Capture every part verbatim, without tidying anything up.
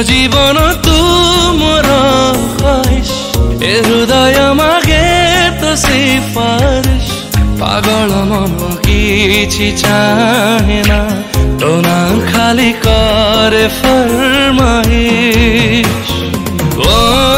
जीवन तू मोर ख्वाहिश ए हृदय मागे तो सिफारिश पागल मन किछि चाहेना तो ना खाली करे फरमाइश ओ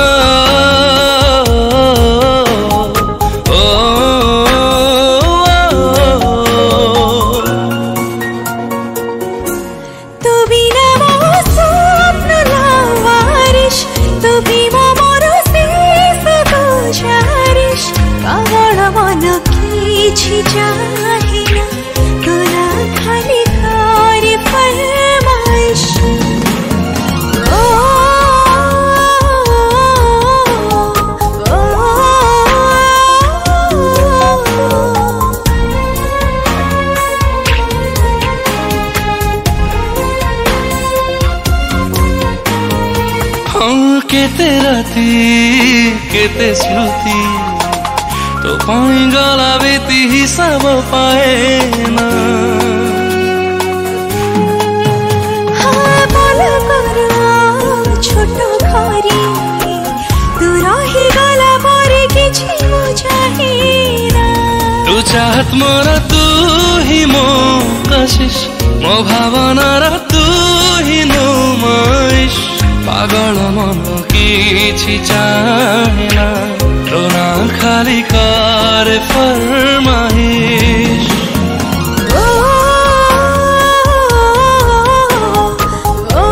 चाहेना तो ना खाली करे फरमाइश ओ, ओ, हाँ केते राती केते स्मृति तो पाई गला बीती हिसाब पाए ना हाँ बोल करो छोट घरी तू रही गला मोरे किछि बुझाही ना तू चाहत मोर तू ही मो कशिश मो भावनार तू ही नुमाइश पागल मन किछि चाहेना तो ना खाली करे फरमाइश ओ, ओ,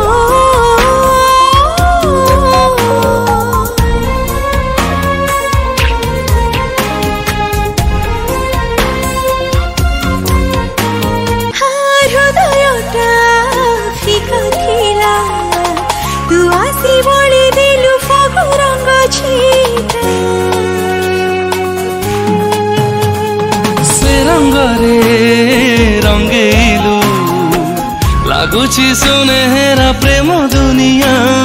हृदयटा फिका थिला तू आसी बड़ी दिलु फागु रंग छीटा रंगरे रंगेलु लागुछि सुनेहरा प्रेम दुनिया